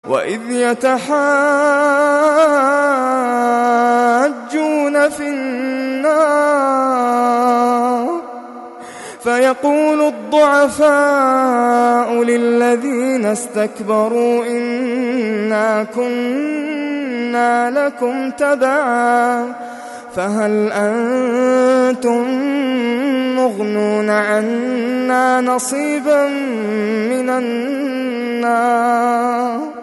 وإذ يتحاجون في النار فيقول الضعفاء للذين استكبروا إنا كنا لكم تبعا فهل أنتم مغنون عنا نصيبا من النار